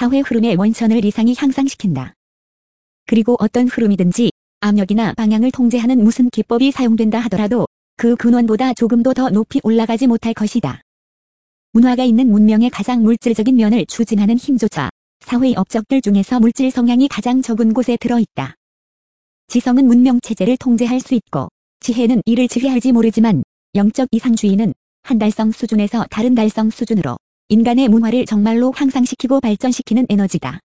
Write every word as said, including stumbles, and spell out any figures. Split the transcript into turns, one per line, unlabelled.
사회 흐름의 원천을 이상이 향상시킨다. 그리고 어떤 흐름이든지 압력이나 방향을 통제하는 무슨 기법이 사용된다 하더라도 그 근원보다 조금도 더 높이 올라가지 못할 것이다. 문화가 있는 문명의 가장 물질적인 면을 추진하는 힘조차 사회의 업적들 중에서 물질 성향이 가장 적은 곳에 들어있다. 지성은 문명체제를 통제할 수 있고 지혜는 이를 지휘할지 모르지만 영적 이상주의는 한 달성 수준에서 다른 달성 수준으로 인간의 문화를 정말로 향상시키고 발전시키는 에너지다.